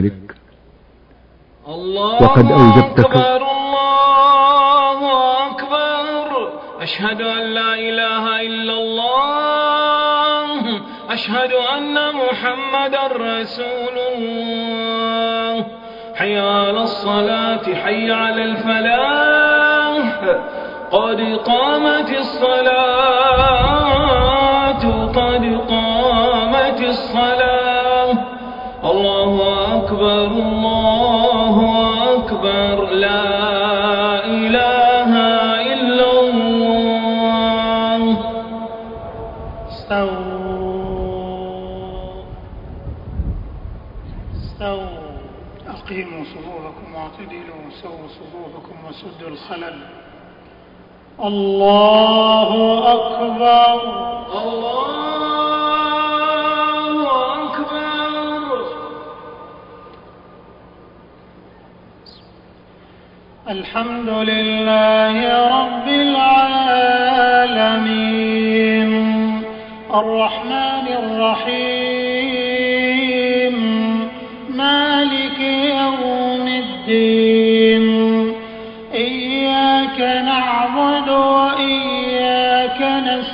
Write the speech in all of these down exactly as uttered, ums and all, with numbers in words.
وقد أوجبتك. الله أكبر. أشهد أن لا إله إلا الله. أشهد أن محمدا رسول الله. حي على الصلاة، حي على الفلاح، قد قامت الصلاة، قد قامت الصلاة. الله أكبر، الله أكبر، لا إله إلا الله. استووا استووا. أقيموا صفوفكم واعتدلوا وسووا صفوفكم وسدوا الخلل. الله أكبر، الله أكبر. الحمد لله رب العالمين، الرحمن الرحيم، مالك يوم الدين. إياك نعبد وإياك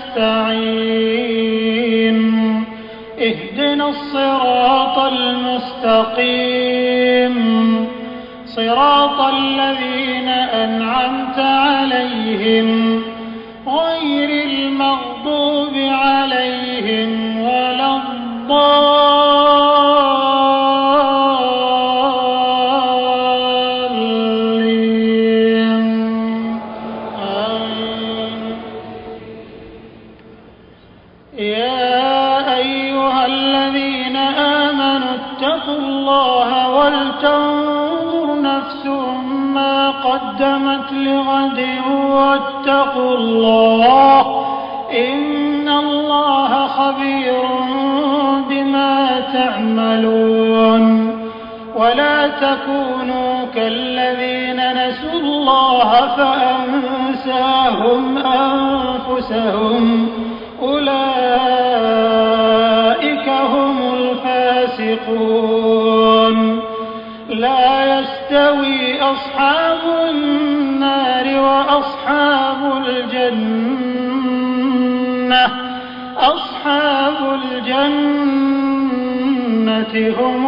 نستعين. اهدنا الصراط المستقيم، صراط الذين أنعمت عليهم غير المغضوب عليهم ولا الضالين. آمين. يا أيها الذين آمنوا اتقوا الله ولتنظر نفس ما قدمت لغد واتقوا الله، إن الله خبير بما تعملون. ولا تكونوا كالذين نسوا الله فأنساهم أنفسهم، أولئك هم الفاسقون. لا يستوي أصحاب النار وأصحاب الجنة، أصحاب الجنة هم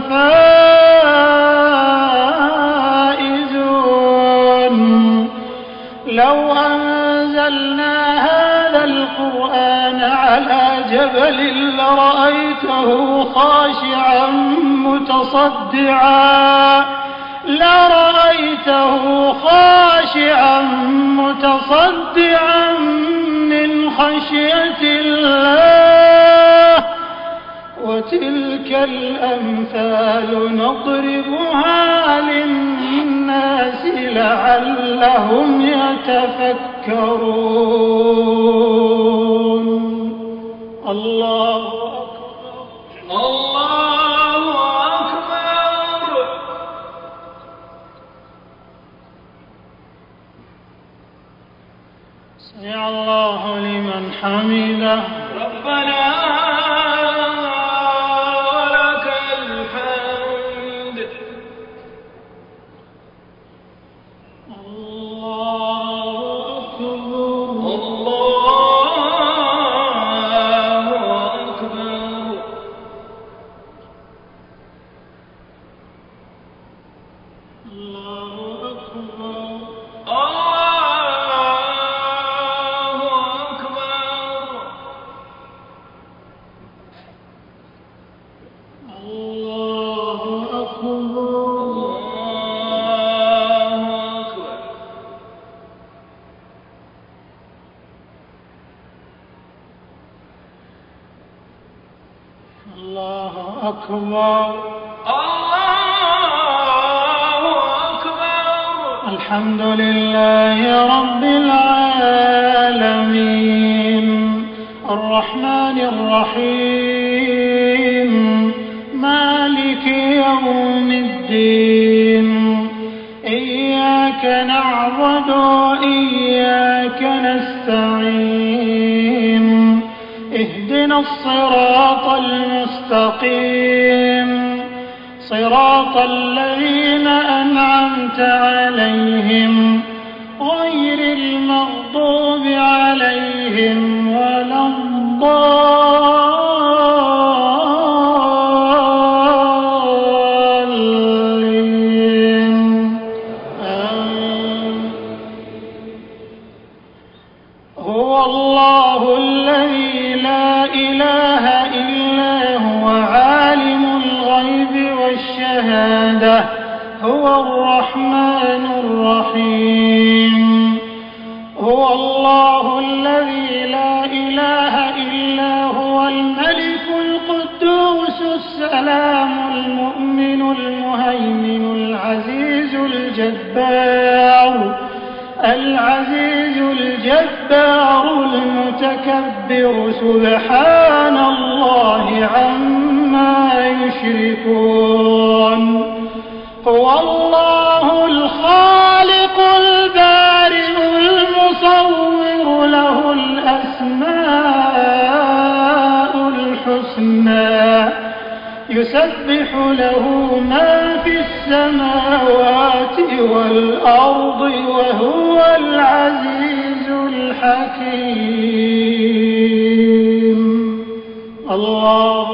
الفائزون. لو أنزلنا هذا القرآن على جبل لرأيته خاشعا متصدعا لرأيته خاشعا متصدعا من خشية الله. وتلك الأمثال نضربها للناس لعلهم يتفكرون. الله أكبر، الله أكبر. سمع الله لمن حمده. ربنا ولك الحمد. الله أكبر، الله أكبر. الله أكبر، الله أكبر. الله أكبر. الله أكبر، الله أكبر. الحمد لله رب العالمين، الرحمن الرحيم، مالك يوم الدين. إياك نعبد وإياك نستعين. اهدنا الصراط المستقيم، صراط الذين أنعمت عليهم غير المغضوب عليهم ولا الضالين. آمين. هو الله الذي لا إله إلا هو عالم الغيب والشهادة هو الرحمن الرحيم. هو الله الذي لا إله إلا هو الملك القدوس السلام المؤمن المهيمن العزيز الجبار العزيز الجبار المتكبر سبحان الله عما يشركون. هو الله الخالق البارئ المصور له الأسماء الحسنى يسبح له ما في السماوات والأرض وهو العزيز الحكيم. الله